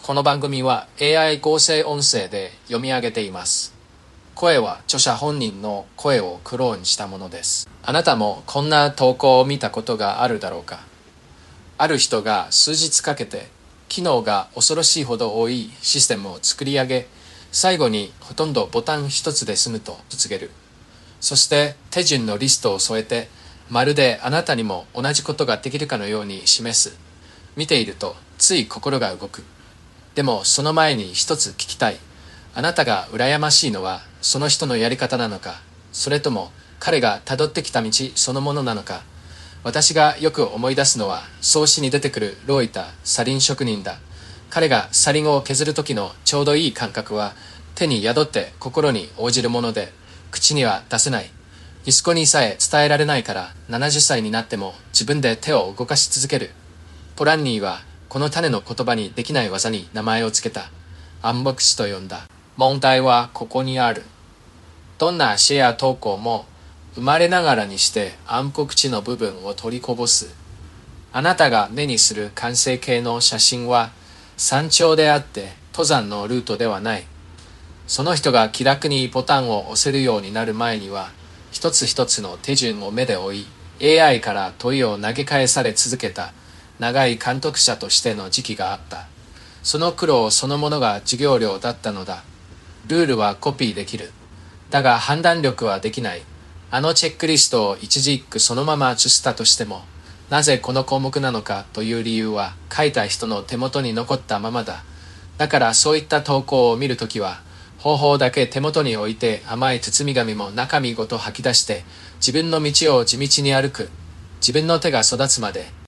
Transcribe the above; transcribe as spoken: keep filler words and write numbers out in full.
この番組は エーアイ 合成音声で読み上げています。声は著者本人の声をクローンしたものです。あなたもこんな投稿を見たことがあるだろうか。ある人が数日かけて機能が恐ろしいほど多いシステムを作り上げ、最後にほとんどボタン一つで済むと告げる。そして手順のリストを添えて、まるであなたにも同じことができるかのように示す。見ているとつい心が動く。でもその前に一つ聞きたい。あなたが羨ましいのはその人のやり方なのか、それとも彼が辿ってきた道そのものなのか。私がよく思い出すのは創始に出てくるロイタサリン職人だ。彼がサリンを削る時のちょうどいい感覚は手に宿って心に応じるもので、口には出せない。息子にさえ伝えられないから、ななじゅっさいになっても自分で手を動かし続ける。ポランニーはこの種の言葉にできない技に名前をつけた。暗黙知と呼んだ。問題はここにある。どんなシェア投稿も生まれながらにして暗黒知の部分を取りこぼす。あなたが目にする完成形の写真は山頂であって登山のルートではない。その人が気楽にボタンを押せるようになる前には、一つ一つの手順を目で追い、エーアイ から問いを投げ返され続けた長い監督者としての時期があった。その苦労そのものが授業料だったのだ。ルールはコピーできる。だが判断力はできない。あのチェックリストを一字一句そのまま写したとしても、なぜこの項目なのかという理由は書いた人の手元に残ったままだ。だからそういった投稿を見るときは、方法だけ手元に置いて甘い包み紙も中身ごと吐き出して、自分の道を地道に歩く。自分の手が育つまで